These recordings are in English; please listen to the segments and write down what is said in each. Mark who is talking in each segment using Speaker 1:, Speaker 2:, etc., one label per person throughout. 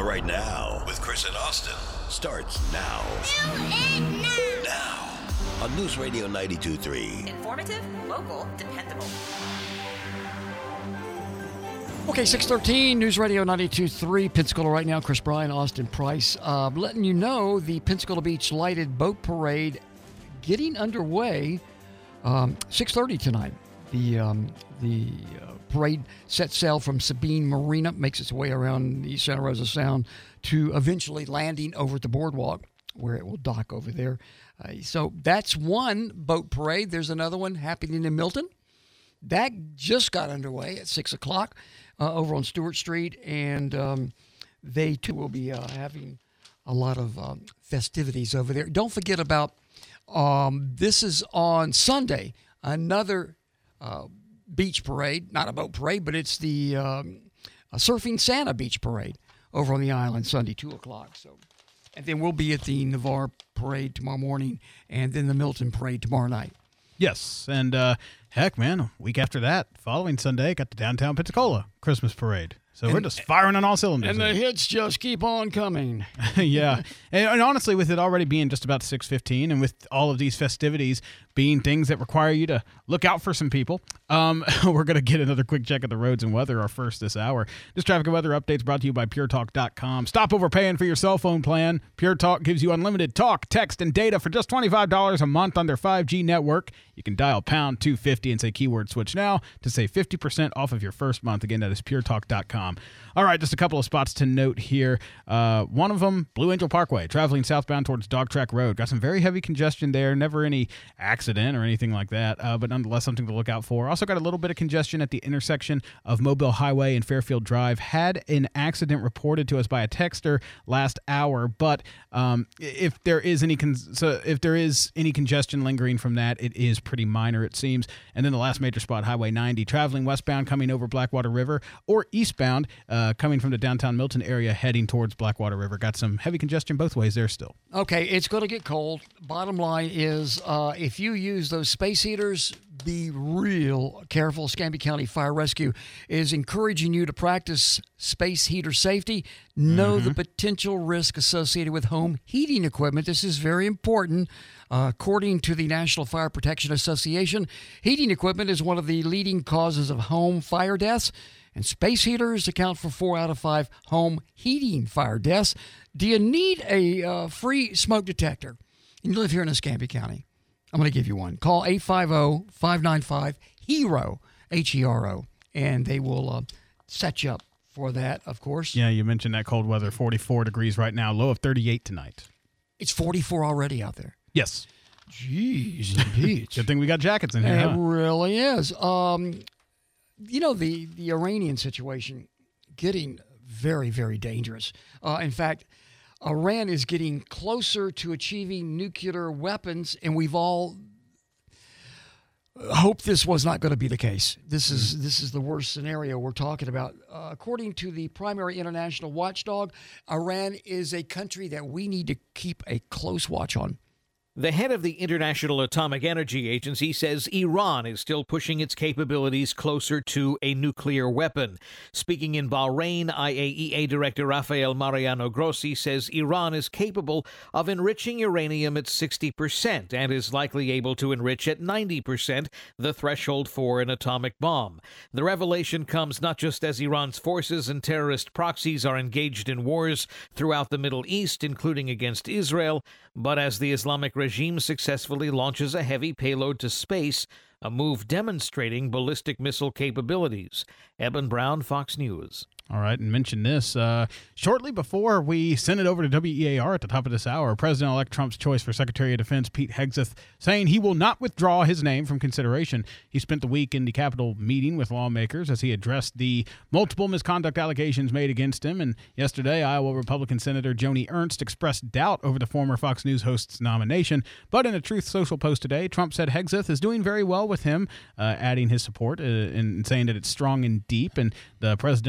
Speaker 1: Right Now with Chris and Austin starts now. Now on News Radio 92.3.
Speaker 2: Informative, local, dependable.
Speaker 3: Okay, 613, News Radio 92.3, Pensacola Right Now. Chris Bryan, Austin Price. Letting you know the Pensacola Beach Lighted Boat Parade getting underway 6:30 tonight. The parade sets sail from Sabine Marina, makes its way around the Santa Rosa Sound to eventually landing over at the boardwalk where it will dock over there. So that's one boat parade. There's another one happening in Milton. That just got underway at 6 o'clock over on Stewart Street, and they too will be having a lot of festivities over there. Don't forget about this is on Sunday, another beach parade, not a boat parade, but it's the Surfing Santa Beach Parade over on the island Sunday, 2 o'clock. So, and then we'll be at the Navarre Parade tomorrow morning, and then the Milton Parade tomorrow night.
Speaker 4: Yes, and heck, man, a week after that, following Sunday, got the Downtown Pensacola Christmas Parade. So we're just firing on all cylinders.
Speaker 3: And the hits just keep on coming.
Speaker 4: Yeah. And honestly, with it already being just about 6:15 and with all of these festivities being things that require you to look out for some people, we're going to get another quick check of the roads and weather, our first this hour. This traffic and weather updates brought to you by PureTalk.com. Stop overpaying for your cell phone plan. Pure Talk gives you unlimited talk, text, and data for just $25 a month on their 5G network. You can dial pound 250 and say keyword switch now to save 50% off of your first month. Again, that is PureTalk.com. All right, just a couple of spots to note here. One of them, Blue Angel Parkway, traveling southbound towards Dog Track Road. Got some very heavy congestion there. Never any accident or anything like that, but nonetheless something to look out for. Also got a little bit of congestion at the intersection of Mobile Highway and Fairfield Drive. Had an accident reported to us by a texter last hour, but if there is any congestion lingering from that, it is pretty minor, it seems. And then the last major spot, Highway 90, traveling westbound coming over Blackwater River, or eastbound coming from the downtown Milton area heading towards Blackwater River. Got some heavy congestion both ways there still.
Speaker 3: Okay, it's going to get cold. Bottom line is if you use those space heaters, be real careful. Escambia County Fire Rescue is encouraging you to practice space heater safety. Know the potential risk associated with home heating equipment. This is very important. According to the National Fire Protection Association, heating equipment is one of the leading causes of home fire deaths, and space heaters account for 4 out of 5 home heating fire deaths. Do you need a free smoke detector? And you live here in Escambia County. I'm going to give you one. Call 850-595-HERO, H-E-R-O, and they will set you up for that, of course.
Speaker 4: Yeah, you mentioned that cold weather, 44 degrees right now, low of 38 tonight.
Speaker 3: It's 44 already out there.
Speaker 4: Yes.
Speaker 3: Jeez, indeed.
Speaker 4: Good thing we got jackets in here,
Speaker 3: It really is. You know, the Iranian situation getting very, very dangerous. In fact, Iran is getting closer to achieving nuclear weapons, and we've all hoped this was not going to be the case. This is the worst scenario we're talking about. According to the primary international watchdog, Iran is a country that we need to keep a close watch on.
Speaker 5: The head of the International Atomic Energy Agency says Iran is still pushing its capabilities closer to a nuclear weapon. Speaking in Bahrain, IAEA Director Rafael Mariano Grossi says Iran is capable of enriching uranium at 60% and is likely able to enrich at 90%, the threshold for an atomic bomb. The revelation comes not just as Iran's forces and terrorist proxies are engaged in wars throughout the Middle East, including against Israel, but as the Islamic regime successfully launches a heavy payload to space, a move demonstrating ballistic missile capabilities. Eben Brown, Fox News.
Speaker 4: All right, and mention this. Shortly before we send it over to WEAR at the top of this hour, President-elect Trump's choice for Secretary of Defense Pete Hegseth saying he will not withdraw his name from consideration. He spent the week in the Capitol meeting with lawmakers as he addressed the multiple misconduct allegations made against him. And yesterday, Iowa Republican Senator Joni Ernst expressed doubt over the former Fox News host's nomination. But in a Truth Social post today, Trump said Hegseth is doing very well with him, adding his support and saying that it's strong and deep. And the president-elect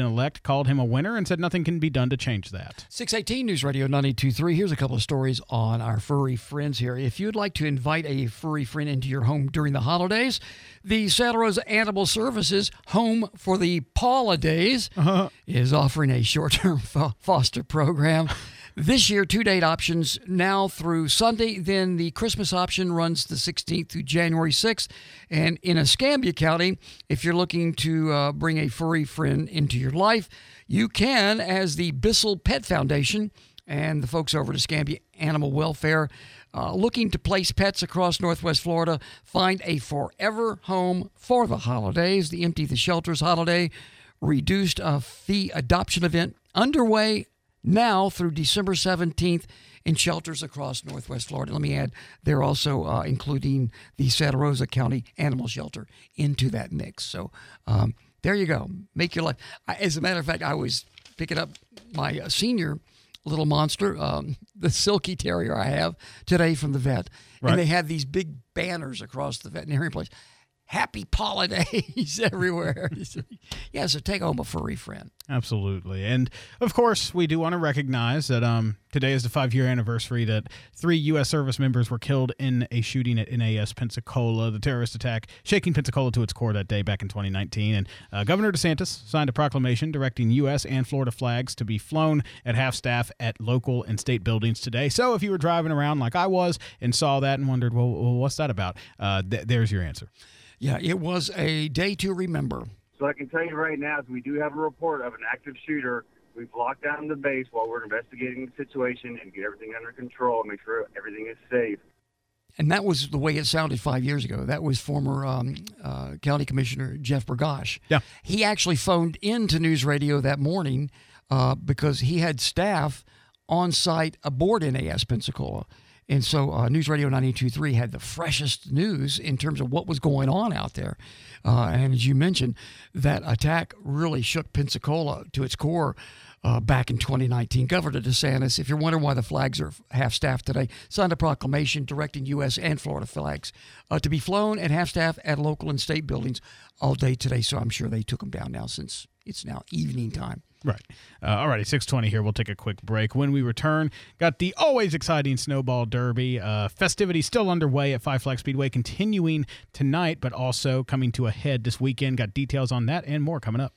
Speaker 4: called him a winner and said nothing can be done to change that.
Speaker 3: 618 News Radio 92.3. Here's a couple of stories on our furry friends here. If you'd like to invite a furry friend into your home during the holidays, the Santa Rosa Animal Services Home for the Paula Days is offering a short-term foster program. This year, 2-date options now through Sunday. Then the Christmas option runs the 16th through January 6th. And in Escambia County, if you're looking to bring a furry friend into your life, you can, as the Bissell Pet Foundation and the folks over at Escambia Animal Welfare, looking to place pets across Northwest Florida, find a forever home for the holidays. The Empty the Shelters holiday reduced fee adoption event underway now through December 17th in shelters across Northwest Florida. Let me add, they're also including the Santa Rosa County Animal Shelter into that mix. So there you go. Make your life. As a matter of fact, I was picking up my senior little monster, the Silky Terrier I have, today from the vet. Right. And they had these big banners across the veterinarian place. Happy Paula Days everywhere. Yeah, so take home a furry friend.
Speaker 4: Absolutely. And, of course, we do want to recognize that today is the 5-year anniversary that 3 U.S. service members were killed in a shooting at NAS Pensacola, the terrorist attack shaking Pensacola to its core that day back in 2019. And Governor DeSantis signed a proclamation directing U.S. and Florida flags to be flown at half-staff at local and state buildings today. So if you were driving around like I was and saw that and wondered, well what's that about? There's your answer.
Speaker 3: Yeah, it was a day to remember.
Speaker 6: So I can tell you right now, we do have a report of an active shooter. We've locked down the base while we're investigating the situation and get everything under control and make sure everything is safe.
Speaker 3: And that was the way it sounded 5 years ago. That was former County Commissioner Jeff Burgash.
Speaker 4: Yeah. He
Speaker 3: actually phoned into News Radio that morning because he had staff on site aboard NAS Pensacola. And so News Radio 92.3 had the freshest news in terms of what was going on out there. And as you mentioned, that attack really shook Pensacola to its core back in 2019. Governor DeSantis, if you're wondering why the flags are half-staff today, signed a proclamation directing U.S. and Florida flags to be flown at half-staff at local and state buildings all day today. So I'm sure they took them down now since it's now evening time.
Speaker 4: Right. All righty, 6:20 here. We'll take a quick break. When we return, got the always exciting Snowball Derby. Festivities still underway at Five Flags Speedway, continuing tonight, but also coming to a head this weekend. Got details on that and more coming up.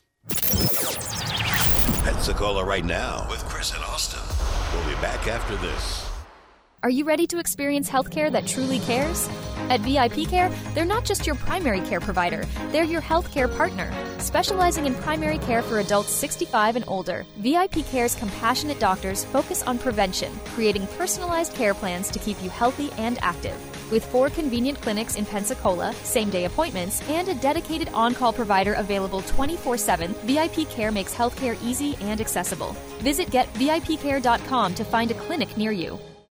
Speaker 1: Pensacola Right Now with Chris and Austin. We'll be back after this.
Speaker 7: Are you ready to experience healthcare that truly cares? At VIP Care, they're not just your primary care provider, they're your healthcare partner. Specializing in primary care for adults 65 and older, VIP Care's compassionate doctors focus on prevention, creating personalized care plans to keep you healthy and active. With 4 convenient clinics in Pensacola, same-day appointments, and a dedicated on-call provider available 24/7, VIP Care makes healthcare easy and accessible. Visit GetVIPCare.com to find a clinic near you.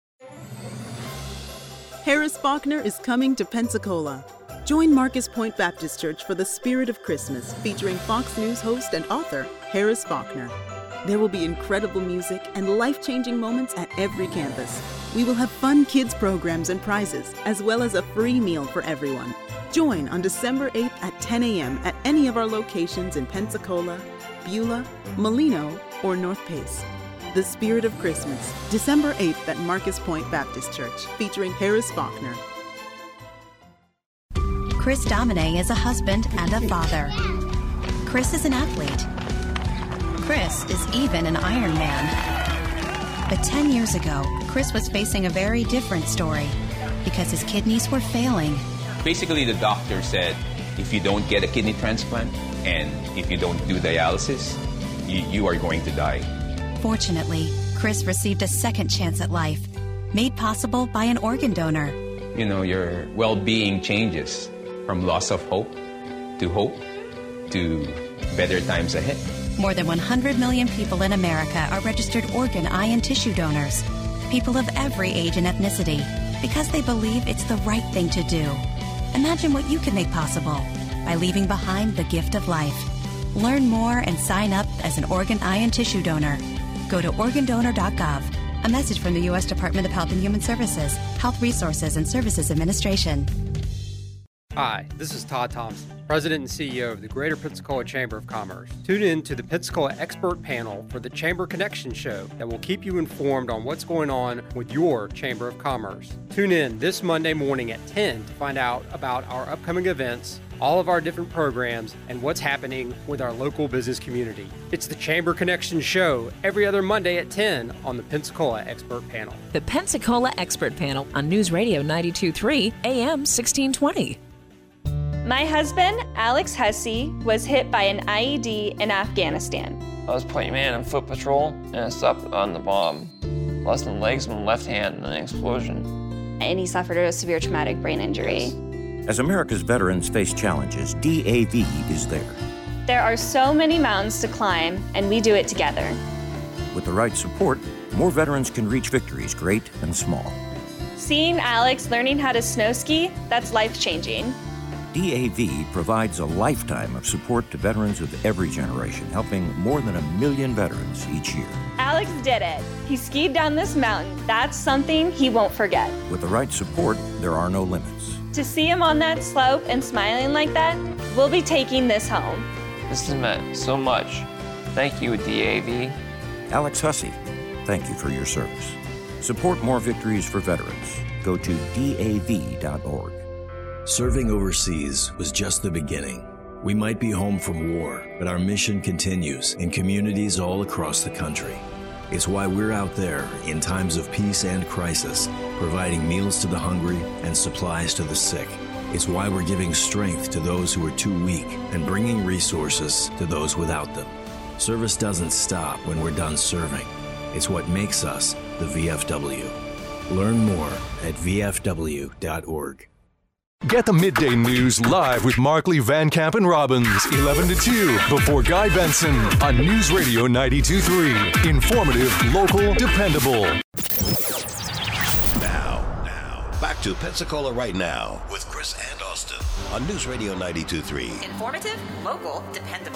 Speaker 8: Harris Faulkner is coming to Pensacola. Join Marcus Point Baptist Church for the Spirit of Christmas, featuring Fox News host and author Harris Faulkner. There will be incredible music and life-changing moments at every campus. We will have fun kids programs and prizes, as well as a free meal for everyone. Join on December 8th at 10 a.m. at any of our locations in Pensacola, Beulah, Molino, or North Pace. The Spirit of Christmas, December 8th at Marcus Point Baptist Church, featuring Harris Faulkner.
Speaker 9: Chris Domine is a husband and a father. Chris is an athlete. Chris is even an Iron Man. But 10 years ago, Chris was facing a very different story because his kidneys were failing.
Speaker 10: Basically, the doctor said, if you don't get a kidney transplant and if you don't do dialysis, you are going to die.
Speaker 9: Fortunately, Chris received a second chance at life, made possible by an organ donor.
Speaker 10: You know, your well-being changes from loss of hope to better times ahead.
Speaker 9: More than 100 million people in America are registered organ, eye, and tissue donors. People of every age and ethnicity, because they believe it's the right thing to do. Imagine what you can make possible by leaving behind the gift of life. Learn more and sign up as an organ, eye, and tissue donor. Go to organdonor.gov. A message from the U.S. Department of Health and Human Services, Health Resources and Services Administration.
Speaker 11: Hi, this is Todd Thompson, President and CEO of the Greater Pensacola Chamber of Commerce. Tune in to the Pensacola Expert Panel for the Chamber Connection Show that will keep you informed on what's going on with your Chamber of Commerce. Tune in this Monday morning at 10 to find out about our upcoming events, all of our different programs, and what's happening with our local business community. It's the Chamber Connection Show every other Monday at 10 on the Pensacola Expert Panel.
Speaker 12: The Pensacola Expert Panel on News Radio 92.3 AM 1620.
Speaker 13: My husband, Alex Hussey, was hit by an IED in Afghanistan.
Speaker 14: I was point man on foot patrol, and I stopped on the bomb. Lost my legs and my left hand in an explosion.
Speaker 13: And he suffered a severe traumatic brain injury.
Speaker 15: As America's veterans face challenges, DAV is there.
Speaker 13: There are so many mountains to climb, and we do it together.
Speaker 15: With the right support, more veterans can reach victories, great and small.
Speaker 13: Seeing Alex learning how to snow ski, that's life-changing.
Speaker 15: DAV provides a lifetime of support to veterans of every generation, helping more than 1 million veterans each year.
Speaker 13: Alex did it. He skied down this mountain. That's something he won't forget.
Speaker 15: With the right support, there are no limits.
Speaker 13: To see him on that slope and smiling like that, we'll be taking this home.
Speaker 14: This has meant so much. Thank you, DAV.
Speaker 15: Alex Hussey, thank you for your service. Support more victories for veterans. Go to DAV.org.
Speaker 16: Serving overseas was just the beginning. We might be home from war, but our mission continues in communities all across the country. It's why we're out there in times of peace and crisis, providing meals to the hungry and supplies to the sick. It's why we're giving strength to those who are too weak and bringing resources to those without them. Service doesn't stop when we're done serving. It's what makes us the VFW. Learn more at VFW.org.
Speaker 17: Get the midday news live with Markley, Van Camp, and Robbins, 11 to 2, before Guy Benson on News Radio 92.3. Informative, local, dependable.
Speaker 1: Now, back to Pensacola Right Now with Chris and Austin on News Radio 92.3.
Speaker 2: Informative, local, dependable.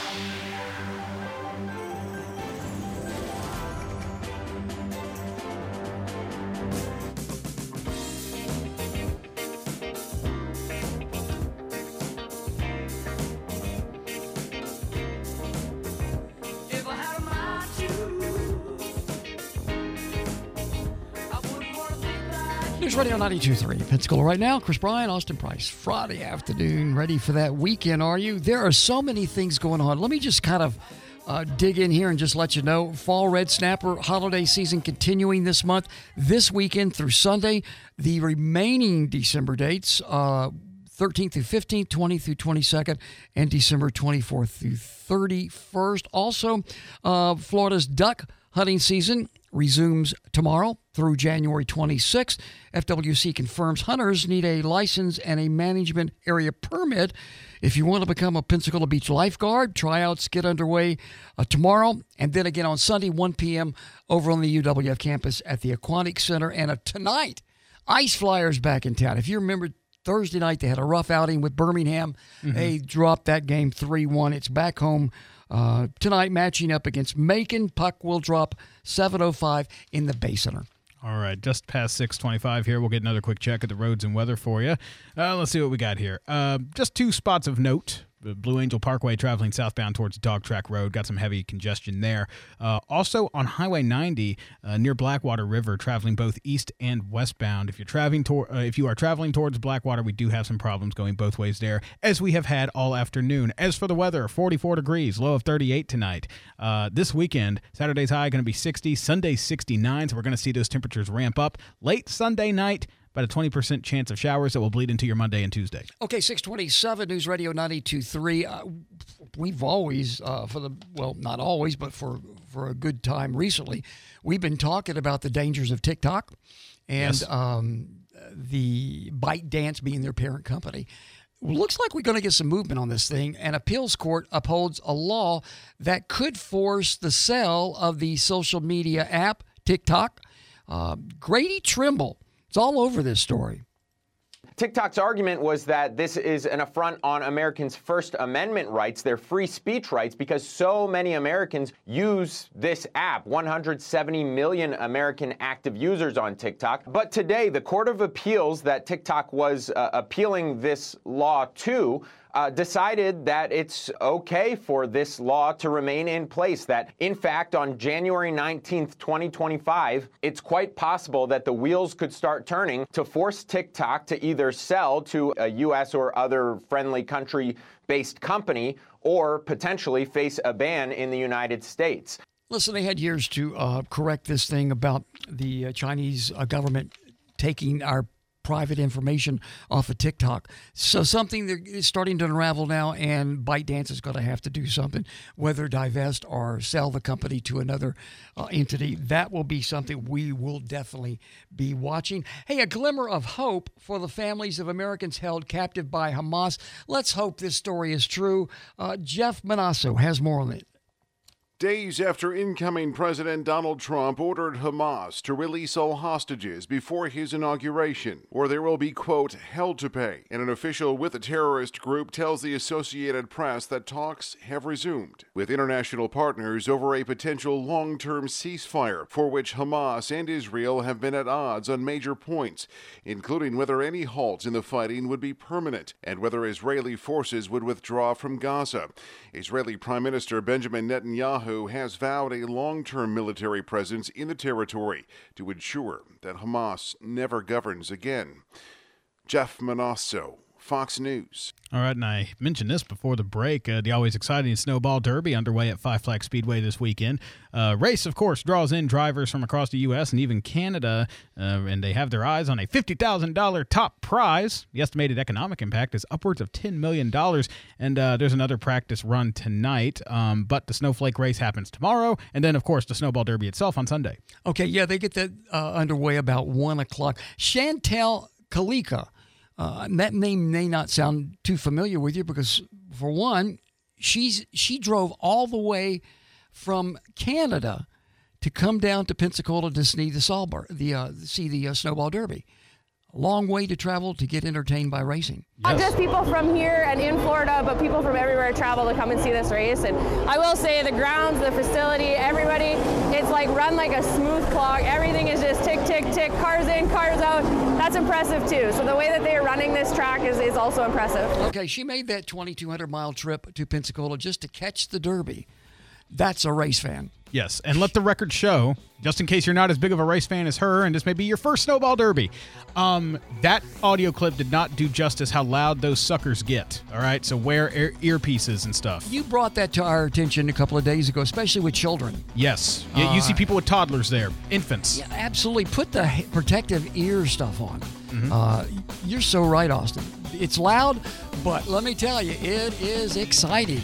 Speaker 3: News Radio 92.3, Pensacola Right Now. Chris Bryan, Austin Price. Friday afternoon, ready for that weekend, are you? There are so many things going on. Let me just kind of dig in here and just let you know. Fall red snapper holiday season continuing this month, this weekend through Sunday. The remaining December dates, 13th through 15th, 20th through 22nd, and December 24th through 31st. Also, Florida's duck hunting season resumes tomorrow through January 26th. FWC confirms hunters need a license and a management area permit. If you want to become a Pensacola Beach lifeguard, tryouts get underway tomorrow and then again on Sunday, 1 p.m. over on the UWF campus at the Aquatic Center. And tonight, Ice Flyers back in town. If you remember, Thursday night they had a rough outing with Birmingham. Mm-hmm. They dropped that game 3-1. It's back home tonight, matching up against Macon. Puck will drop 7:05 in the Bay Center.
Speaker 4: All right, just past 6:25 here. We'll get another quick check at the roads and weather for you. Let's see what we got here. Just two spots of note. The Blue Angel Parkway traveling southbound towards Dog Track Road. Got some heavy congestion there. Also on Highway 90 near Blackwater River, traveling both east and westbound. If you are traveling towards Blackwater, we do have some problems going both ways there, as we have had all afternoon. As for the weather, 44 degrees, low of 38 tonight. This weekend, Saturday's high going to be 60, Sunday 69, so we're going to see those temperatures ramp up. Late Sunday night, about a 20% chance of showers that will bleed into your Monday and Tuesday.
Speaker 3: Okay, 627 News Radio 92.3. We've always, not always, but for a good time recently, we've been talking about the dangers of TikTok and the ByteDance being their parent company. Looks like we're going to get some movement on this thing. An appeals court upholds a law that could force the sale of the social media app TikTok. Grady Trimble, it's all over this story.
Speaker 18: TikTok's argument was that this is an affront on Americans' First Amendment rights, their free speech rights, because so many Americans use this app. 170 million American active users on TikTok. But today, the Court of Appeals that TikTok was appealing this law to decided that it's okay for this law to remain in place, that, in fact, on January 19th, 2025, it's quite possible that the wheels could start turning to force TikTok to either sell to a U.S. or other friendly country-based company or potentially face a ban in the United States.
Speaker 3: Listen, they had years to correct this thing about the Chinese government taking our private information off of TikTok. So something that is starting to unravel now, and ByteDance is going to have to do something, whether divest or sell the company to another entity. That will be something we will definitely be watching. Hey, a glimmer of hope for the families of Americans held captive by Hamas. Let's hope this story is true. Jeff Manasso has more on it.
Speaker 19: Days after incoming President Donald Trump ordered Hamas to release all hostages before his inauguration, or there will be, quote, hell to pay. And an official with the terrorist group tells the Associated Press that talks have resumed with international partners over a potential long-term ceasefire for which Hamas and Israel have been at odds on major points, including whether any halt in the fighting would be permanent and whether Israeli forces would withdraw from Gaza. Israeli Prime Minister Benjamin Netanyahu has vowed a long-term military presence in the territory to ensure that Hamas never governs again. Jeff Manasso, Fox News.
Speaker 4: All right, and I mentioned this before the break. The always exciting Snowball Derby underway at Five Flags Speedway this weekend. Race, of course, draws in drivers from across the U.S. and even Canada, and they have their eyes on a $50,000 top prize. The estimated economic impact is upwards of $10 million, and there's another practice run tonight, but the Snowflake race happens tomorrow, and then, of course, the Snowball Derby itself on Sunday.
Speaker 3: Okay, yeah, they get that underway about 1 o'clock. Chantel Kalika. That name may not sound too familiar with you because, for one, she drove all the way from Canada to come down to Pensacola to see the Snowball Derby. A long way to travel to get entertained by racing.
Speaker 20: Not just people from here and in Florida, but people from everywhere travel to come and see this race. And I will say the grounds, the facility, everybody, it's like run like a smooth clock. Everything is just tick, tick, tick, cars in, cars out. That's impressive too. So the way that they are running this track is also impressive.
Speaker 3: Okay, she made that 2,200-mile trip to Pensacola just to catch the Derby. That's a race fan.
Speaker 4: Yes, and let the record show, just in case you're not as big of a race fan as her, and this may be your first Snowball Derby, that audio clip did not do justice how loud those suckers get, all right? So wear earpieces and stuff.
Speaker 3: You brought that to our attention a couple of days ago, especially with children.
Speaker 4: Yes. Yeah, you see people with toddlers there, infants.
Speaker 3: Yeah, absolutely. Put the protective ear stuff on. Mm-hmm. You're so right, Austin. It's loud, but let me tell you, it is exciting.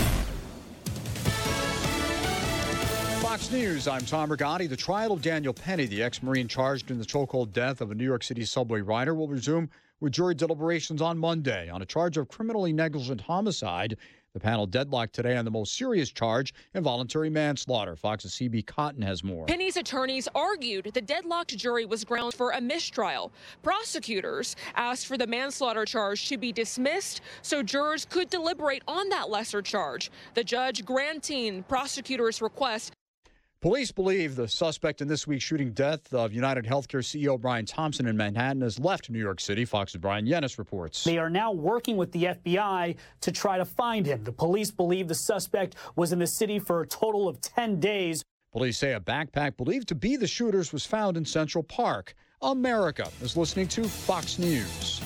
Speaker 21: Fox News, I'm Tom Rigotti. The trial of Daniel Penny, the ex-Marine charged in the chokehold death of a New York City subway rider, will resume with jury deliberations on Monday on a charge of criminally negligent homicide. The panel deadlocked today on the most serious charge, involuntary manslaughter. Fox's CB Cotton has more.
Speaker 22: Penny's attorneys argued the deadlocked jury was grounds for a mistrial. Prosecutors asked for the manslaughter charge to be dismissed so jurors could deliberate on that lesser charge. The judge granting prosecutors' request.
Speaker 21: Police believe the suspect in this week's shooting death of United Healthcare CEO Brian Thompson in Manhattan has left New York City. Fox's Brian Yennis reports.
Speaker 23: They are now working with the FBI to try to find him. The police believe the suspect was in the city for a total of 10 days.
Speaker 21: Police say a backpack believed to be the shooter's was found in Central Park. America is listening to Fox News.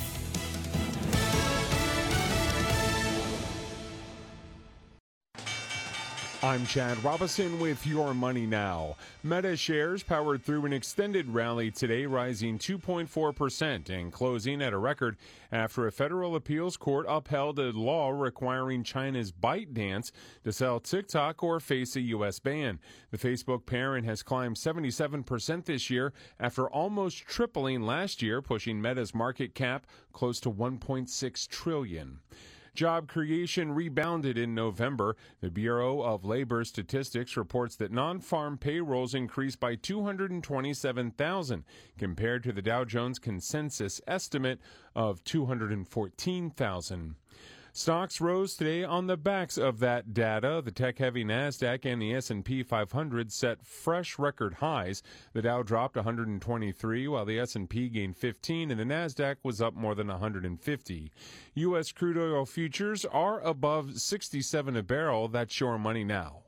Speaker 24: I'm Chad Robinson with Your Money Now. Meta shares powered through an extended rally today, rising 2.4% and closing at a record after a federal appeals court upheld a law requiring China's ByteDance to sell TikTok or face a U.S. ban. The Facebook parent has climbed 77% this year after almost tripling last year, pushing Meta's market cap close to $1.6 trillion. Job creation rebounded in November. The Bureau of Labor Statistics reports that non-farm payrolls increased by 227,000 compared to the Dow Jones consensus estimate of 214,000. Stocks rose today on the backs of that data. The tech-heavy NASDAQ and the S&P 500 set fresh record highs. The Dow dropped 123, while the S&P gained 15, and the NASDAQ was up more than 150. U.S. crude oil futures are above 67 a barrel. That's your money now.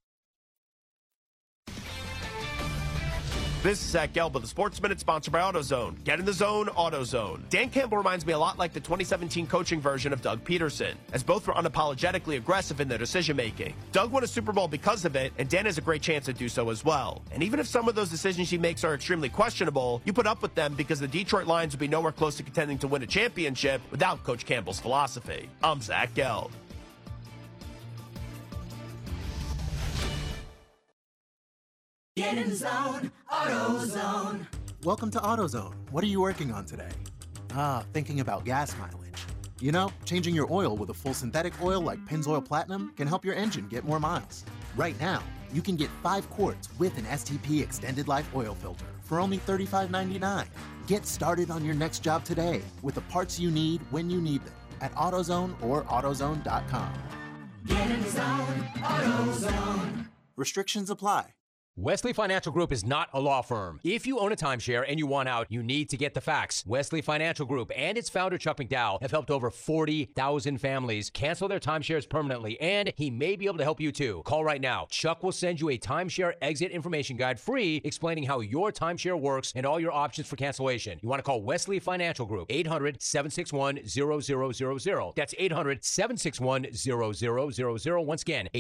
Speaker 5: This is Zach Gelb with the Sports Minute, sponsored by AutoZone. Get in the zone, AutoZone. Dan Campbell reminds me a lot like the 2017 coaching version of Doug Peterson, as both were unapologetically aggressive in their decision-making. Doug won a Super Bowl because of it, and Dan has a great chance to do so as well. And even if some of those decisions he makes are extremely questionable, you put up with them because the Detroit Lions would be nowhere close to contending to win a championship without Coach Campbell's philosophy. I'm Zach Gelb.
Speaker 6: Get in the zone, AutoZone.
Speaker 7: Welcome to AutoZone. What are you working on today? Thinking about gas mileage. You know, changing your oil with a full synthetic oil like Pennzoil Platinum can help your engine get more miles. Right now, you can get 5 quarts with an STP Extended Life Oil Filter for only $35.99. Get started on your next job today with the parts you need when you need them at AutoZone or AutoZone.com.
Speaker 6: Get in the zone, AutoZone.
Speaker 7: Restrictions apply.
Speaker 8: Wesley Financial Group is not a law firm. If you own a timeshare and you want out, you need to get the facts. Wesley Financial Group and its founder, Chuck McDowell, have helped over 40,000 families cancel their timeshares permanently, and he may be able to help you too. Call right now. Chuck will send you a timeshare exit information guide free explaining how your timeshare works and all your options for cancellation. You want to call Wesley Financial Group, 800-761-0000. That's 800-761-0000. Once again,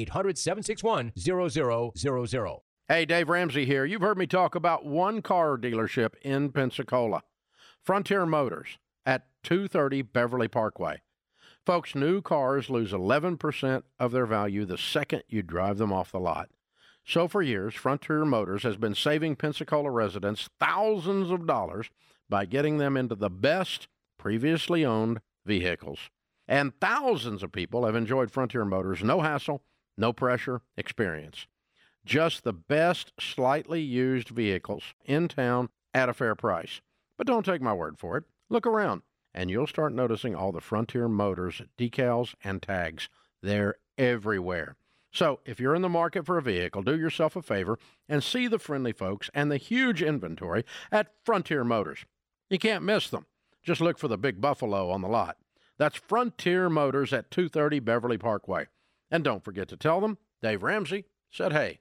Speaker 8: 800-761-0000.
Speaker 25: Hey, Dave Ramsey here. You've heard me talk about one car dealership in Pensacola, Frontier Motors at 230 Beverly Parkway. Folks, new cars lose 11% of their value the second you drive them off the lot. So for years, Frontier Motors has been saving Pensacola residents thousands of dollars by getting them into the best previously owned vehicles. And thousands of people have enjoyed Frontier Motors' no hassle, no pressure experience. Just the best slightly used vehicles in town at a fair price. But don't take my word for it. Look around, and you'll start noticing all the Frontier Motors decals and tags. They're everywhere. So if you're in the market for a vehicle, do yourself a favor and see the friendly folks and the huge inventory at Frontier Motors. You can't miss them. Just look for the big buffalo on the lot. That's Frontier Motors at 230 Beverly Parkway. And don't forget to tell them Dave Ramsey said hey.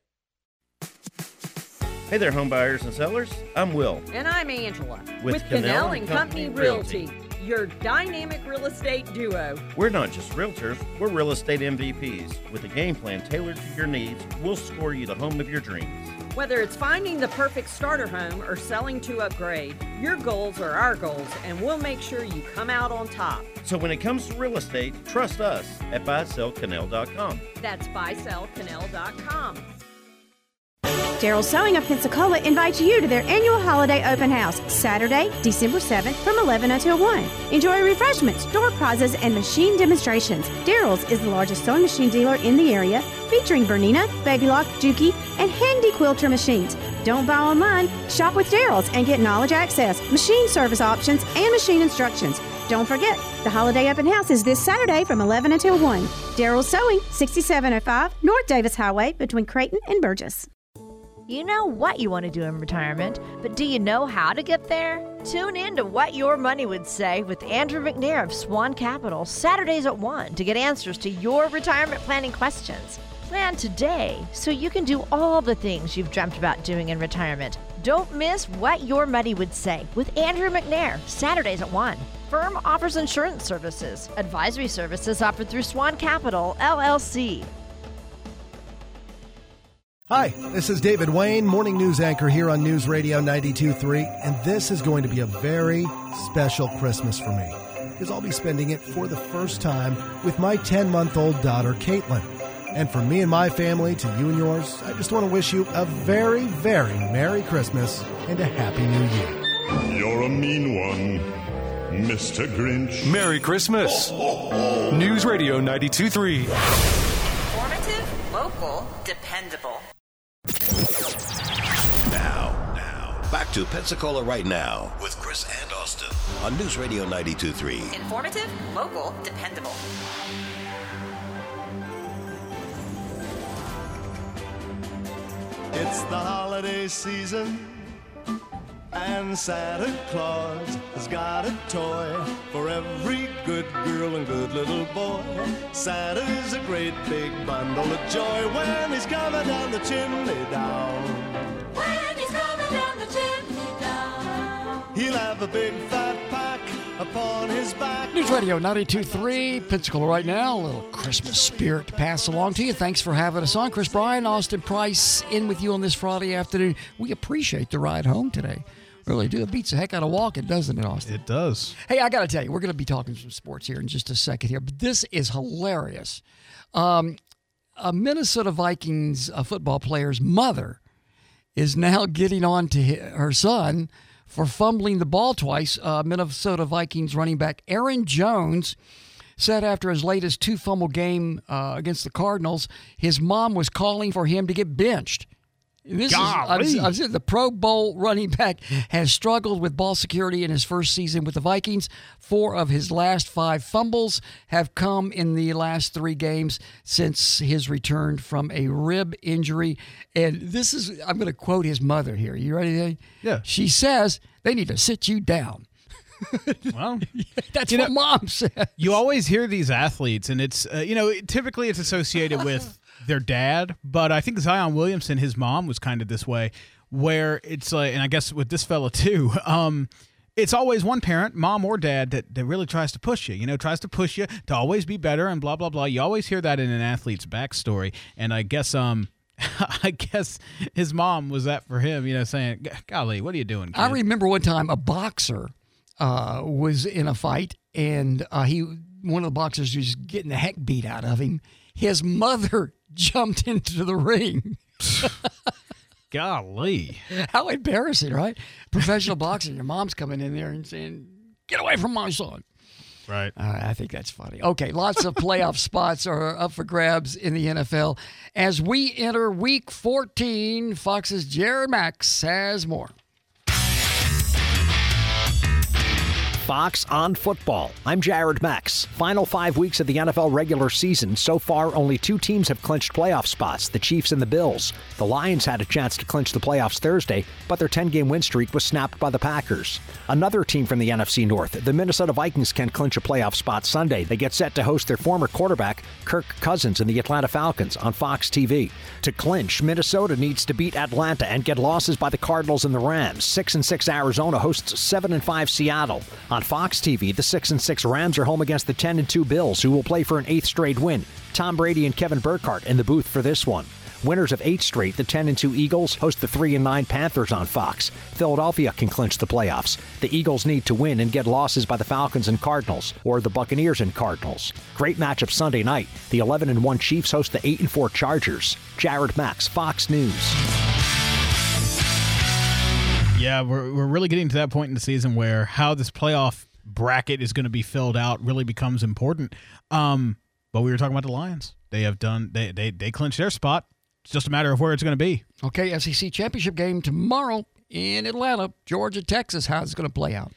Speaker 26: Hey there, home buyers and sellers. I'm Will.
Speaker 27: And I'm Angela.
Speaker 26: With
Speaker 27: Cannell & Company Realty, your dynamic real estate duo.
Speaker 26: We're not just realtors, we're real estate MVPs. With a game plan tailored to your needs, we'll score you the home of your dreams.
Speaker 27: Whether it's finding the perfect starter home or selling to upgrade, your goals are our goals, and we'll make sure you come out on top.
Speaker 26: So when it comes to real estate, trust us at buysellcannell.com.
Speaker 27: That's buysellcannell.com.
Speaker 28: Daryl's Sewing of Pensacola invites you to their annual holiday open house, Saturday, December 7th from 11 until 1. Enjoy refreshments, door prizes, and machine demonstrations. Daryl's is the largest sewing machine dealer in the area, featuring Bernina, Baby Lock, Juki, and Handy Quilter machines. Don't buy online, shop with Daryl's and get knowledge access, machine service options, and machine instructions. Don't forget, the holiday open house is this Saturday from 11 until 1. Daryl's Sewing, 6705 North Davis Highway between Creighton and Burgess.
Speaker 29: You know what you want to do in retirement, but do you know how to get there? Tune in to What Your Money Would Say with Andrew McNair of Swan Capital, Saturdays at 1 to get answers to your retirement planning questions. Plan today so you can do all the things you've dreamt about doing in retirement. Don't miss What Your Money Would Say with Andrew McNair, Saturdays at 1. Firm offers insurance services. Advisory services offered through Swan Capital, LLC.
Speaker 30: Hi, this is David Wayne, morning news anchor here on News Radio 92.3, and this is going to be a very special Christmas for me, because I'll be spending it for the first time with my 10-month-old daughter, Caitlin. And from me and my family to you and yours, I just want to wish you a very, very Merry Christmas and a Happy New Year.
Speaker 31: You're a mean one.
Speaker 1: Mr. Grinch.
Speaker 9: Merry Christmas. News Radio 92.3.
Speaker 2: Informative, local, dependable.
Speaker 10: Now, back to Pensacola Right Now with Chris and Austin on News Radio 92.3.
Speaker 2: Informative, local, dependable.
Speaker 11: It's the holiday season, and Santa Claus has got a toy for every good girl and good little boy. Santa's a great big bundle of joy when he's coming down the chimney down.
Speaker 6: When he's coming down the chimney down.
Speaker 11: He'll have a big fat pack upon his back.
Speaker 3: News Radio 92.3, Pensacola Right Now. A little Christmas spirit to pass along to you. Thanks for having us on. Chris Bryan, Austin Price, in with you on this Friday afternoon. We appreciate the ride home today. Really do. It beats the heck out of walking, doesn't it, Austin?
Speaker 4: It does.
Speaker 3: Hey, I got to tell you, we're going to be talking some sports here in just a second here, but this is hilarious. A Minnesota Vikings football player's mother is now getting on to her son for fumbling the ball twice. Minnesota Vikings running back Aaron Jones said after his latest 2-fumble game against the Cardinals, his mom was calling for him to get benched. The Pro Bowl running back has struggled with ball security in his first season with the Vikings. 4 of his last 5 fumbles have come in the last 3 games since his return from a rib injury. And this is, I'm going to quote his mother here. You ready, Dave?
Speaker 4: Yeah.
Speaker 3: She says, they need to sit you down.
Speaker 4: Well,
Speaker 3: that's what Mom said.
Speaker 4: You always hear these athletes, and it's, typically it's associated with their dad, but I think Zion Williamson, his mom was kind of this way, where it's like, and I guess with this fella too, it's always one parent, mom or dad, that really tries to push you, tries to push you to always be better and blah, blah, blah. You always hear that in an athlete's backstory, and I guess his mom was that for him, saying, golly, what are you doing, kid?
Speaker 3: I remember one time a boxer was in a fight, and one of the boxers was getting the heck beat out of him. His mother jumped into the ring.
Speaker 4: Golly.
Speaker 3: How embarrassing, right? Professional boxing, your mom's coming in there and saying, get away from my son.
Speaker 4: Right.
Speaker 3: I think that's funny. Okay, lots of playoff spots are up for grabs in the NFL. As we enter Week 14, Fox's Jared Max has more.
Speaker 12: Fox on Football. I'm Jared Max. Final 5 weeks of the NFL regular season. So far, only 2 teams have clinched playoff spots, the Chiefs and the Bills. The Lions had a chance to clinch the playoffs Thursday, but their 10-game win streak was snapped by the Packers. Another team from the NFC North, the Minnesota Vikings, can clinch a playoff spot Sunday. They get set to host their former quarterback, Kirk Cousins, and the Atlanta Falcons on Fox TV. To clinch, Minnesota needs to beat Atlanta and get losses by the Cardinals and the Rams. 6-6 Arizona hosts 7-5 Seattle. On Fox TV, the 6-6 Rams are home against the 10-2 Bills, who will play for an 8th straight win. Tom Brady and Kevin Burkhardt in the booth for this one. Winners of 8 straight, the 10-2 Eagles host the 3-9 Panthers on Fox. Philadelphia can clinch the playoffs. The Eagles need to win and get losses by the Falcons and Cardinals, or the Buccaneers and Cardinals. Great matchup Sunday night. The 11-1 Chiefs host the 8-4 Chargers. Jared Max, Fox News.
Speaker 4: Yeah, we're really getting to that point in the season where how this playoff bracket is going to be filled out really becomes important. But we were talking about the Lions. They have done they clinched their spot. It's just a matter of where it's going to be.
Speaker 3: Okay, SEC championship game tomorrow in Atlanta, Georgia, Texas. How's it going to play out?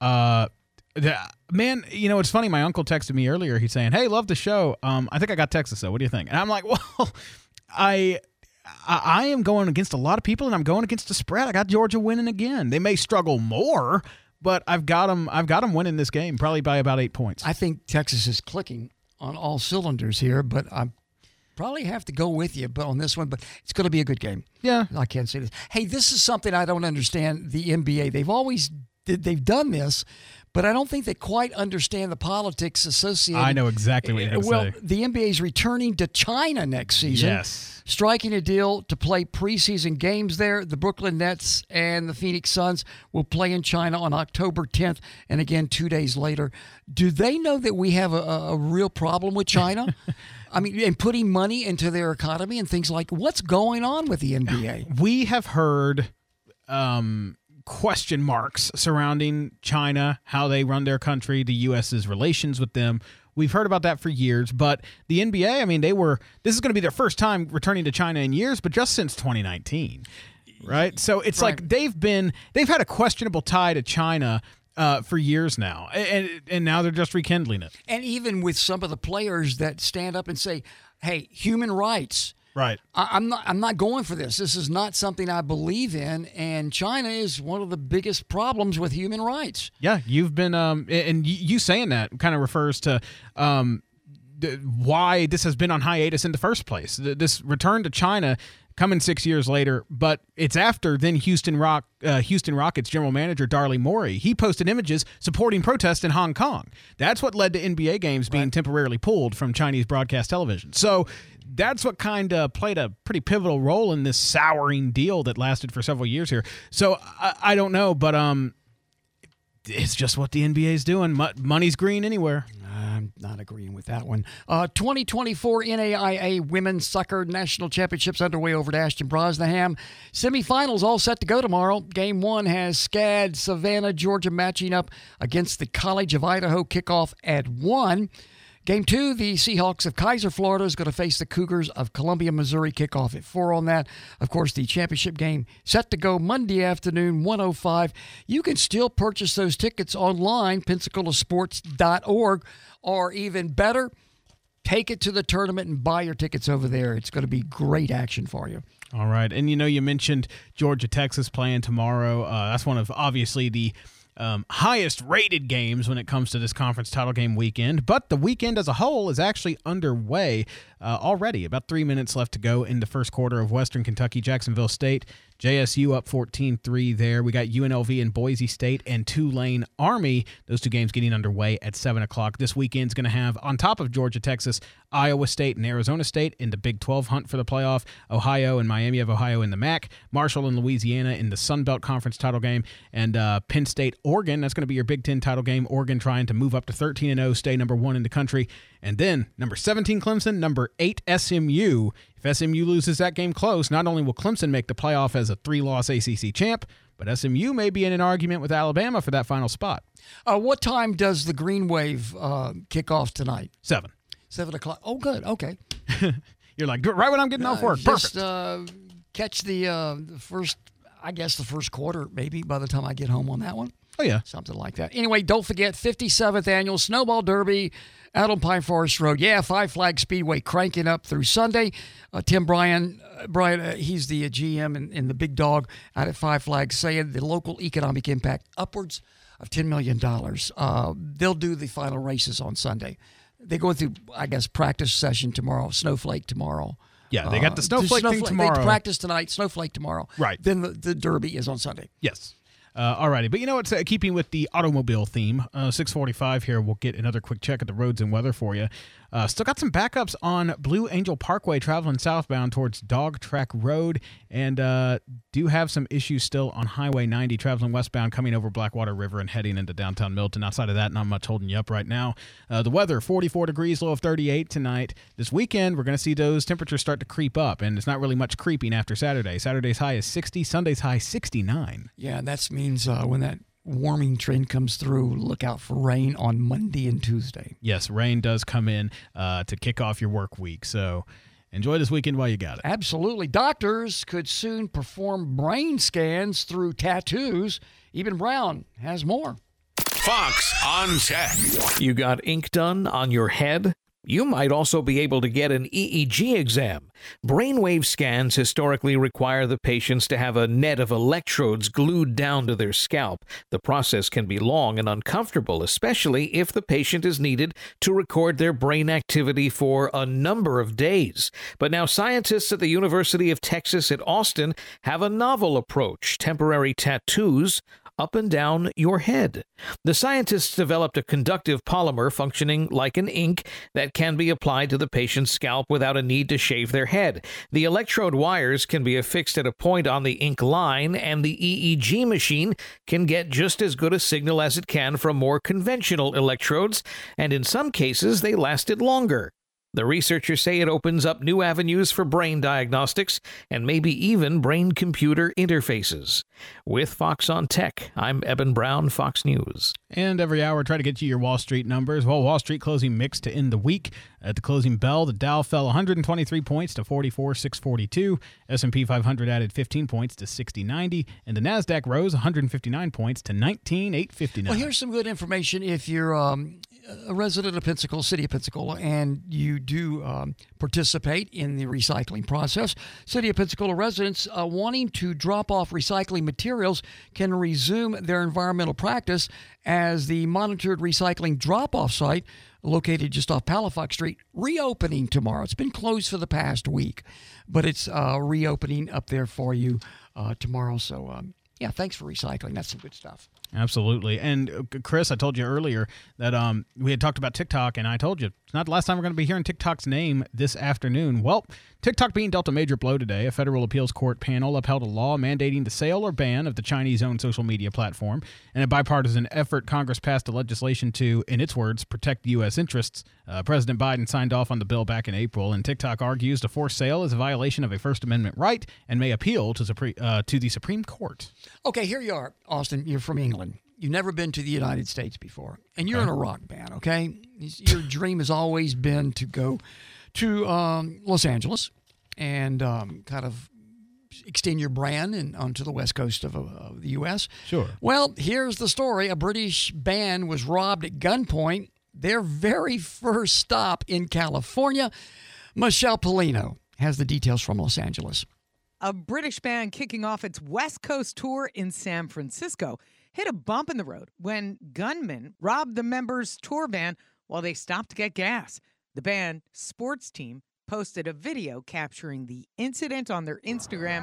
Speaker 4: Man, it's funny. My uncle texted me earlier. He's saying, "Hey, love the show. I think I got Texas though. What do you think?" And I'm like, "Well, I am going against a lot of people, and I'm going against the spread. I got Georgia winning again. They may struggle more, but I've got them winning this game probably by about 8 points.
Speaker 3: I think Texas is clicking on all cylinders here, but I probably have to go with you on this one, but it's going to be a good game.
Speaker 4: Yeah.
Speaker 3: I can't say this. Hey, this is something I don't understand the NBA. They've done this, but I don't think they quite understand the politics associated.
Speaker 4: I know exactly what you're going to say.
Speaker 3: Well, the NBA is returning to China next season.
Speaker 4: Yes.
Speaker 3: Striking a deal to play preseason games there. The Brooklyn Nets and the Phoenix Suns will play in China on October 10th and again 2 days later. Do they know that we have a real problem with China? I mean, and putting money into their economy and things like what's going on with the NBA?
Speaker 4: We have heard question marks surrounding China, how they run their country, the U.S.'s relations with them. We've heard about that for years, but the NBA, I mean, this is going to be their first time returning to China in years, but just since 2019, right? So it's like they've had a questionable tie to China for years now, and now they're just rekindling it.
Speaker 3: And even with some of the players that stand up and say, hey, human rights.
Speaker 4: Right.
Speaker 3: I'm not going for this. This is not something I believe in, and China is one of the biggest problems with human rights.
Speaker 4: Yeah, you've been and you saying that kind of refers to why this has been on hiatus in the first place. This return to China coming 6 years later, but it's after then Houston Rockets general manager Darley Morey. He posted images supporting protests in Hong Kong. That's what led to NBA games being temporarily pulled from Chinese broadcast television. So that's what kind of played a pretty pivotal role in this souring deal that lasted for several years here. So I don't know, but it's just what the NBA is doing. Money's green anywhere.
Speaker 3: I'm not agreeing with that one. 2024 NAIA Women's Soccer National Championships underway over at Ashton Brosnahan. Semifinals all set to go tomorrow. Game 1 has SCAD Savannah, Georgia matching up against the College of Idaho. Kickoff at 1. Game 2, the Seahawks of Kaiser, Florida is going to face the Cougars of Columbia, Missouri. Kickoff at 4 on that. Of course, the championship game set to go Monday afternoon, 1:05. You can still purchase those tickets online, PensacolaSports.org, or even better, take it to the tournament and buy your tickets over there. It's going to be great action for you.
Speaker 4: All right. And, you mentioned Georgia, Texas playing tomorrow. That's one of, obviously, the highest rated games when it comes to this conference title game weekend, but the weekend as a whole is actually underway already. About 3 minutes left to go in the first quarter of Western Kentucky, Jacksonville State. JSU up 14-3 there. We got UNLV and Boise State and Tulane Army. Those two games getting underway at 7 o'clock. This weekend's going to have, on top of Georgia, Texas, Iowa State and Arizona State in the Big 12 hunt for the playoff. Ohio and Miami of Ohio in the MAC. Marshall and Louisiana in the Sun Belt Conference title game. And Penn State, Oregon. That's going to be your Big 10 title game. Oregon trying to move up to 13-0, stay number 1 in the country. And then number 17 Clemson, number 8 SMU. If SMU loses that game close, not only will Clemson make the playoff as a 3-loss ACC champ, but SMU may be in an argument with Alabama for that final spot.
Speaker 3: What time does the Green Wave kick off tonight?
Speaker 4: 7.
Speaker 3: 7 o'clock. Oh, good. Okay.
Speaker 4: You're like, right when I'm getting off work.
Speaker 3: Just
Speaker 4: Perfect.
Speaker 3: Catch the first quarter maybe by the time I get home on that one.
Speaker 4: Oh, yeah.
Speaker 3: Something like that. Anyway, don't forget, 57th Annual Snowball Derby out on Pine Forest Road. Yeah, Five Flag Speedway cranking up through Sunday. Tim Bryan, he's the GM and the big dog out at Five Flags, saying the local economic impact upwards of $10 million. They'll do the final races on Sunday. They're going through, I guess, practice session tomorrow, Snowflake tomorrow.
Speaker 4: Yeah, they got the Snowflake thing tomorrow.
Speaker 3: They practice tonight, Snowflake tomorrow.
Speaker 4: Right.
Speaker 3: Then the Derby is on Sunday.
Speaker 4: Yes. All righty. But you know what? Keeping with the automobile theme, 6:45 here, we'll get another quick check at the roads and weather for you. Still got some backups on Blue Angel Parkway traveling southbound towards Dog Track Road, and do have some issues still on Highway 90 traveling westbound coming over Blackwater River and heading into downtown Milton. Outside of that, not much holding you up right now. The weather, 44 degrees, low of 38 tonight. This weekend, we're going to see those temperatures start to creep up, and it's not really much creeping after Saturday. Saturday's high is 60, Sunday's high 69.
Speaker 3: Yeah, and that means when that warming trend comes through, look out for rain on Monday and Tuesday.
Speaker 4: Yes, rain does come in to kick off your work week. So enjoy this weekend while you got it.
Speaker 3: Absolutely. Doctors could soon perform brain scans through tattoos. Even Brown has more.
Speaker 1: Fox on Tech.
Speaker 12: You got ink done on your head? You might also be able to get an EEG exam. Brainwave scans historically require the patients to have a net of electrodes glued down to their scalp. The process can be long and uncomfortable, especially if the patient is needed to record their brain activity for a number of days. But now scientists at the University of Texas at Austin have a novel approach: temporary tattoos up and down your head. The scientists developed a conductive polymer functioning like an ink that can be applied to the patient's scalp without a need to shave their head. The electrode wires can be affixed at a point on the ink line, and the EEG machine can get just as good a signal as it can from more conventional electrodes, and in some cases they lasted longer.
Speaker 13: The researchers say it opens up new avenues for brain diagnostics and maybe even brain-computer interfaces. With Fox on Tech, I'm Eben Brown, Fox News.
Speaker 4: And every hour, try to get you your Wall Street numbers. Well, Wall Street closing mixed to end the week. At the closing bell, the Dow fell 123 points to 44,642. S&P 500 added 15 points to 6090. And the NASDAQ rose 159 points to 19,859.
Speaker 3: Well, here's some good information if you're a resident of Pensacola, City of Pensacola, and you do participate in the recycling process. City of Pensacola residents wanting to drop off recycling materials can resume their environmental practice as the monitored recycling drop-off site located just off Palafox Street, reopening tomorrow. It's been closed for the past week, but it's reopening up there for you tomorrow. So, yeah, thanks for recycling. That's some good stuff.
Speaker 4: Absolutely. And Chris, I told you earlier that we had talked about TikTok, and I told you it's not the last time we're going to be hearing TikTok's name this afternoon. Well, TikTok being dealt a major blow today. A federal appeals court panel upheld a law mandating the sale or ban of the Chinese-owned social media platform. In a bipartisan effort, Congress passed a legislation to, in its words, protect U.S. interests. President Biden signed off on the bill back in April, and TikTok argues the forced sale is a violation of a First Amendment right and may appeal to the Supreme Court.
Speaker 3: Okay, here you are, Austin. You're from England. You've never been to the United States before, and you're in a rock band, okay? Your dream has always been to go to Los Angeles and kind of extend your brand and onto the west coast of the U.S.
Speaker 4: Sure.
Speaker 3: Well, here's the story. A British band was robbed at gunpoint, their very first stop in California. Michelle Polino has the details from Los Angeles.
Speaker 14: A British band kicking off its West Coast tour in San Francisco hit a bump in the road when gunmen robbed the members' tour van while they stopped to get gas. The band sports team posted a video capturing the incident on their Instagram.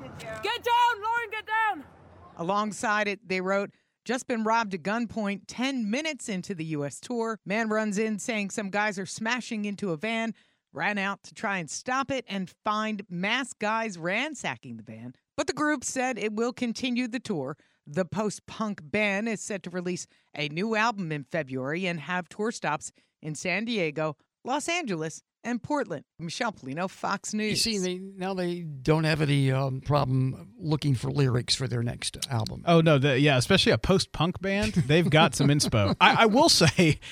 Speaker 15: Get down, Lauren, get down!
Speaker 14: Alongside it, they wrote, just been robbed at gunpoint 10 minutes into the U.S. tour. Man runs in saying some guys are smashing into a van, ran out to try and stop it and find masked guys ransacking the van. But the group said it will continue the tour. The post-punk band is set to release a new album in February and have tour stops in San Diego, Los Angeles, and Portland. Michelle Polino, Fox News.
Speaker 3: You see, now they don't have any problem looking for lyrics for their next album.
Speaker 4: Oh, no, especially a post-punk band. They've got some inspo. I will say,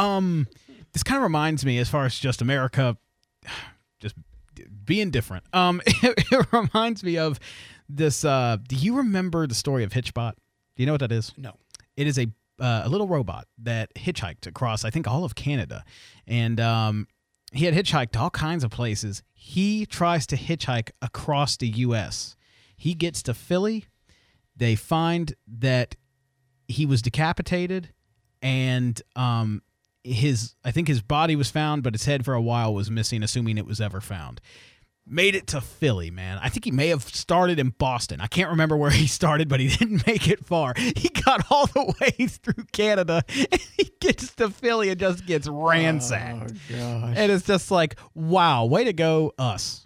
Speaker 4: this kind of reminds me, as far as just America just being different, it reminds me of this. Do you remember the story of Hitchbot? Do you know what that is?
Speaker 3: No.
Speaker 4: It is a little robot that hitchhiked across, I think, all of Canada. And he had hitchhiked to all kinds of places. He tries to hitchhike across the U.S. He gets to Philly. They find that he was decapitated, and I think his body was found, but his head for a while was missing, assuming it was ever found. Made it to Philly, man. I think he may have started in Boston. I can't remember where he started, but he didn't make it far. He got all the way through Canada, and he gets to Philly and just gets ransacked.
Speaker 3: Oh, gosh.
Speaker 4: And it's just like, wow, way to go, us.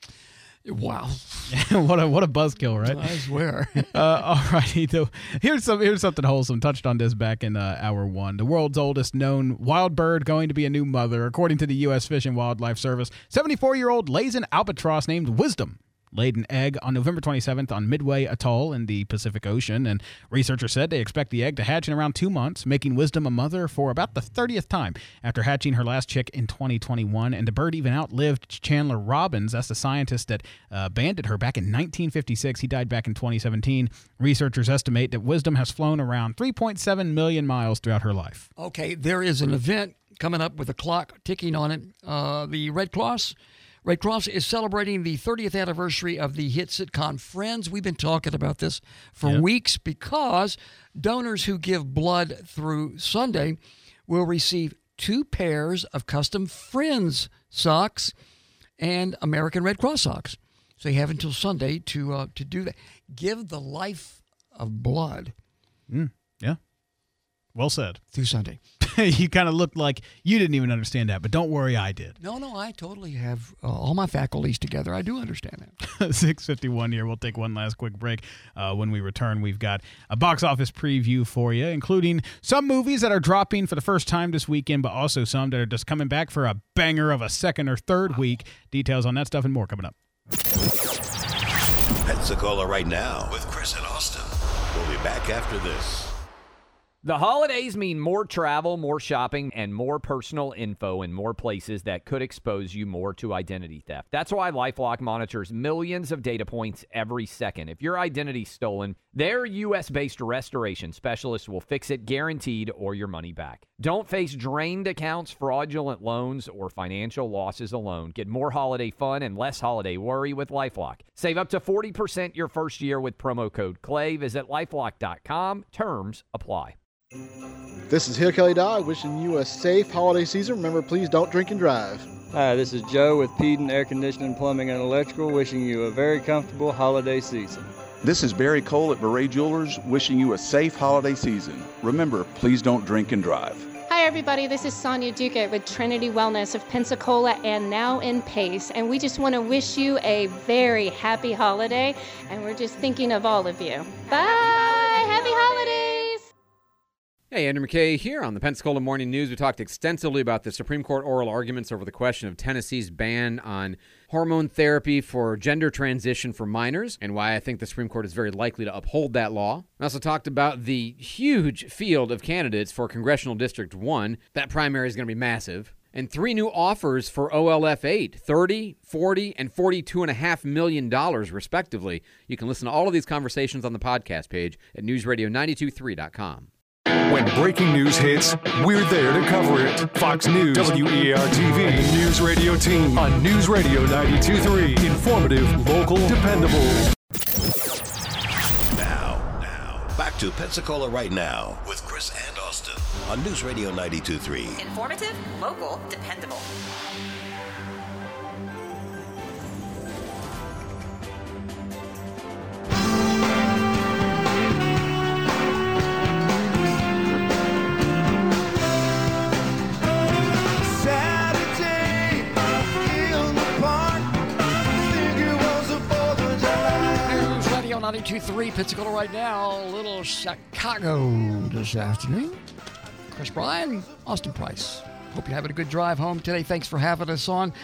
Speaker 3: Wow.
Speaker 4: what a buzzkill, right?
Speaker 3: I swear.
Speaker 4: All righty. Here's something wholesome. Touched on this back in hour one. The world's oldest known wild bird going to be a new mother. According to the U.S. Fish and Wildlife Service, 74-year-old Laysan albatross named Wisdom laid an egg on November 27th on Midway Atoll in the Pacific Ocean, and researchers said they expect the egg to hatch in around 2 months, making Wisdom a mother for about the 30th time after hatching her last chick in 2021, and the bird even outlived Chandler Robbins. That's the scientist that banded her back in 1956. He died back in 2017. Researchers estimate that Wisdom has flown around 3.7 million miles throughout her life.
Speaker 3: Okay, there is an event coming up with a clock ticking on it. The Red Cross is celebrating the 30th anniversary of the hit sitcom Friends. We've been talking about this for weeks because donors who give blood through Sunday will receive 2 pairs of custom Friends socks and American Red Cross socks. So you have until Sunday to do that. Give the life of blood.
Speaker 4: Yeah. Well said.
Speaker 3: Through Sunday.
Speaker 4: You kind of looked like you didn't even understand that, but don't worry, I did.
Speaker 3: No, I totally have all my faculties together. I do understand that.
Speaker 4: 6:51 here. We'll take one last quick break. When we return, we've got a box office preview for you, including some movies that are dropping for the first time this weekend, but also some that are just coming back for a banger of a second or third week. Details on that stuff and more coming up.
Speaker 10: Pensacola right now with Chris and Austin. We'll be back after this.
Speaker 5: The holidays mean more travel, more shopping, and more personal info in more places that could expose you more to identity theft. That's why LifeLock monitors millions of data points every second. If your identity's stolen, their U.S.-based restoration specialists will fix it guaranteed or your money back. Don't face drained accounts, fraudulent loans, or financial losses alone. Get more holiday fun and less holiday worry with LifeLock. Save up to 40% your first year with promo code CLAY. Visit LifeLock.com. Terms apply.
Speaker 16: This is Hill Kelly Dye wishing you a safe holiday season. Remember, please don't drink and drive.
Speaker 17: Hi, this is Joe with Peden Air Conditioning, Plumbing, and Electrical wishing you a very comfortable holiday season.
Speaker 18: This is Barry Cole at Beret Jewelers wishing you a safe holiday season. Remember, please don't drink and drive.
Speaker 19: Hi everybody, this is Sonia Duca with Trinity Wellness of Pensacola and now in Pace, and we just want to wish you a very happy holiday, and we're just thinking of all of you. Bye! Happy holidays!
Speaker 20: Hey, Andrew McKay here on the Pensacola Morning News. We talked extensively about the Supreme Court oral arguments over the question of Tennessee's ban on hormone therapy for gender transition for minors and why I think the Supreme Court is very likely to uphold that law. We also talked about the huge field of candidates for Congressional District 1. That primary is going to be massive. And 3 new offers for OLF 8, $30, $40, and $42.5 million, respectively. You can listen to all of these conversations on the podcast page at newsradio923.com.
Speaker 9: When breaking news hits, we're there to cover it. Fox News, WEAR-TV, and the News Radio team on News Radio 92.3. Informative, local, dependable.
Speaker 10: Now, back to Pensacola right now with Chris and Austin on News Radio 92.3.
Speaker 2: Informative, local, dependable.
Speaker 3: News Radio 92.3 Pensacola right now. Little Chicago this afternoon. Chris Bryan, Austin Price. Hope you're having a good drive home today. Thanks for having us on.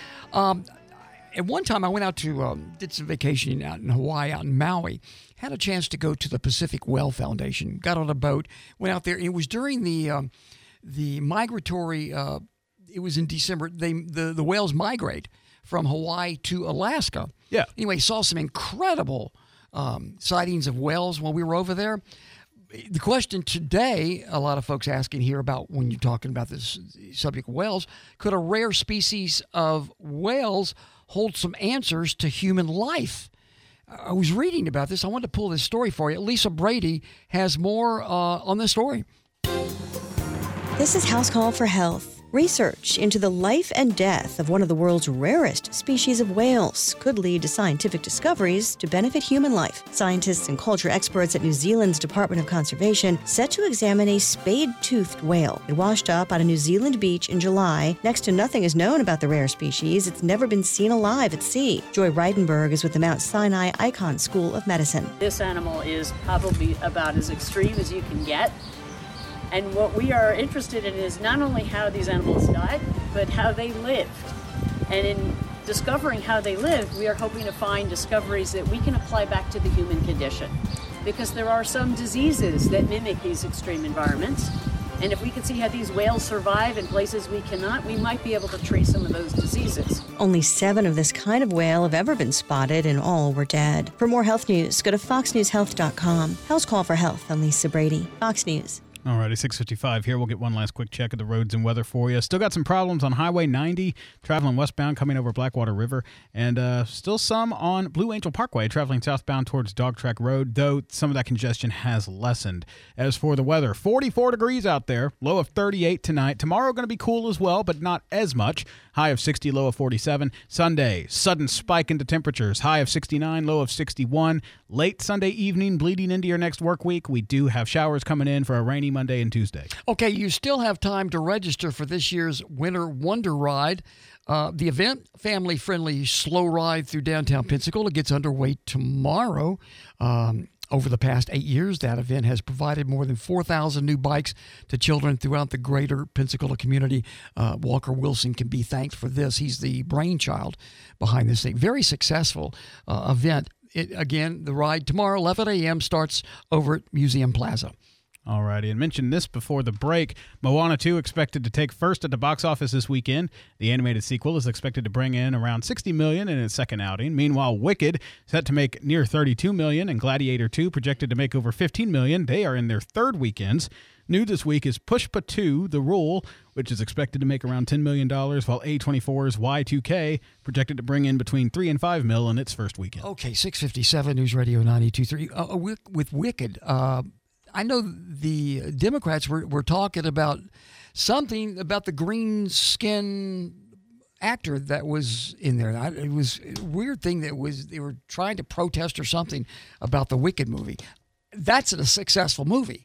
Speaker 3: At one time, I went out to did some vacationing out in Hawaii, out in Maui. Had a chance to go to the Pacific Whale Foundation. Got on a boat, went out there. And it was during the migratory. It was in December. The whales migrate from Hawaii to Alaska.
Speaker 4: Yeah.
Speaker 3: Anyway, saw some incredible sightings of whales while we were over there. The question today, a lot of folks asking here about when you're talking about this subject of whales, could a rare species of whales hold some answers to human life? I was reading about this. I wanted to pull this story for you. Lisa Brady has more on this story.
Speaker 21: This is House Call for Health. Research into the life and death of one of the world's rarest species of whales could lead to scientific discoveries to benefit human life. Scientists and culture experts at New Zealand's Department of Conservation set to examine a spade-toothed whale. It washed up on a New Zealand beach in July. Next to nothing is known about the rare species. It's never been seen alive at sea. Joy Reidenberg is with the Mount Sinai Icahn School of Medicine.
Speaker 22: This animal is probably about as extreme as you can get. And what we are interested in is not only how these animals died, but how they lived. And in discovering how they lived, we are hoping to find discoveries that we can apply back to the human condition. Because there are some diseases that mimic these extreme environments. And if we can see how these whales survive in places we cannot, we might be able to treat some of those diseases.
Speaker 21: Only 7 of this kind of whale have ever been spotted, and all were dead. For more health news, go to foxnewshealth.com. House Call for Health. I'm Lisa Brady, Fox News.
Speaker 4: Alrighty, 6:55 here. We'll get one last quick check of the roads and weather for you. Still got some problems on Highway 90, traveling westbound, coming over Blackwater River, and still some on Blue Angel Parkway, traveling southbound towards Dog Track Road, though some of that congestion has lessened. As for the weather, 44 degrees out there, low of 38 tonight. Tomorrow going to be cool as well, but not as much. High of 60, low of 47. Sunday, sudden spike into temperatures, high of 69, low of 61. Late Sunday evening, bleeding into your next work week, we do have showers coming in for a rainy Monday, and Tuesday.
Speaker 3: Okay, you still have time to register for this year's Winter Wonder Ride. The event, family-friendly slow ride through downtown Pensacola, gets underway tomorrow. Over the past 8 years, that event has provided more than 4,000 new bikes to children throughout the greater Pensacola community. Walker Wilson can be thanked for this. He's the brainchild behind this thing. Very successful event. Again, the ride tomorrow, 11 a.m., starts over at Museum Plaza.
Speaker 4: All righty, and mentioned this before the break. Moana 2 expected to take first at the box office this weekend. The animated sequel is expected to bring in around $60 million in its second outing. Meanwhile, Wicked, set to make near $32 million, and Gladiator 2 projected to make over $15 million. They are in their third weekends. New this week is Pushpa 2, The Rule, which is expected to make around $10 million, while A24's Y2K projected to bring in between $3 and $5 million in its first weekend.
Speaker 3: Okay, 657 News Radio 92.3. With Wicked, I know the Democrats were talking about something about the green skin actor that was in there. It was a weird thing they were trying to protest or something about the Wicked movie. That's a successful movie.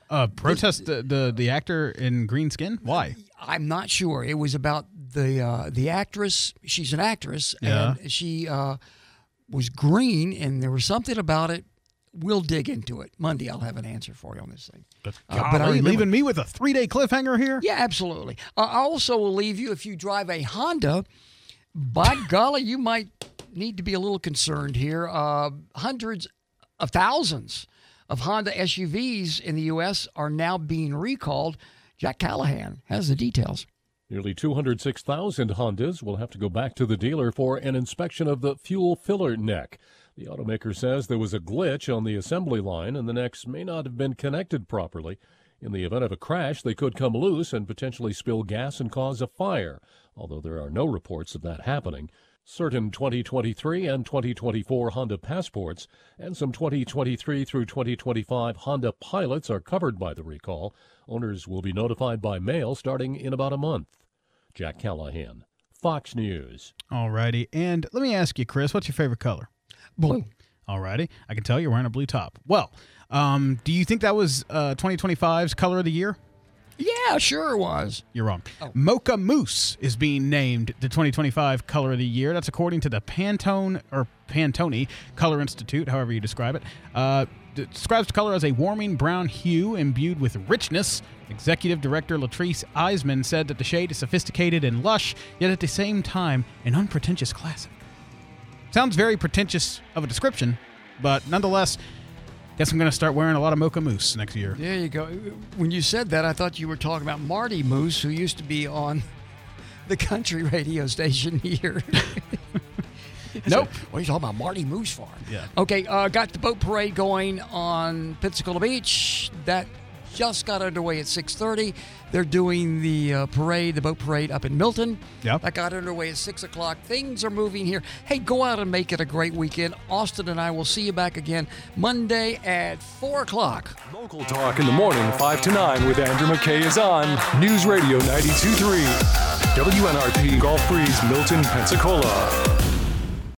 Speaker 4: Protest the actor in green skin? Why?
Speaker 3: I'm not sure. It was about the actress. She's an actress, and she was green, and there was something about it. We'll dig into it. Monday, I'll have an answer for you on this thing.
Speaker 4: But are you leaving me with a 3-day cliffhanger here?
Speaker 3: Yeah, absolutely. I also will leave you, if you drive a Honda, by golly, you might need to be a little concerned here. Hundreds of thousands of Honda SUVs in the U.S. are now being recalled. Jack Callahan has the details.
Speaker 7: Nearly 206,000 Hondas will have to go back to the dealer for an inspection of the fuel filler neck. The automaker says there was a glitch on the assembly line and the necks may not have been connected properly. In the event of a crash, they could come loose and potentially spill gas and cause a fire, although there are no reports of that happening. Certain 2023 and 2024 Honda Passports and some 2023 through 2025 Honda Pilots are covered by the recall. Owners will be notified by mail starting in about a month. Jack Callahan, Fox News.
Speaker 4: All righty. And let me ask you, Chris, what's your favorite color?
Speaker 3: Blue.
Speaker 4: All righty. I can tell you're wearing a blue top. Well, do you think that was 2025's Color of the Year?
Speaker 3: Yeah, sure it was.
Speaker 4: You're wrong. Mocha Mousse is being named the 2025 Color of the Year. That's according to the Pantone Color Institute, however you describe it. It describes the color as a warming brown hue imbued with richness. Executive Director Latrice Eisman said that the shade is sophisticated and lush, yet at the same time an unpretentious classic. Sounds very pretentious of a description, but nonetheless, guess I'm going to start wearing a lot of Mocha Mousse next year.
Speaker 3: There you go. When you said that, I thought you were talking about Marty Moose, who used to be on the country radio station here. Nope. What are you talking about? Marty Moose for?
Speaker 4: Yeah.
Speaker 3: Okay, got the boat parade going on Pensacola Beach. That just got underway at 6:30. They're doing the parade, the boat parade up in Milton.
Speaker 4: Yeah.
Speaker 3: That got underway at 6 o'clock. Things are moving here. Hey, go out and make it a great weekend. Austin and I will see you back again Monday at 4 o'clock.
Speaker 9: Local Talk in the morning, 5 to 9 with Andrew McKay is on News Radio 92.3. WNRP Gulf Breeze, Milton, Pensacola.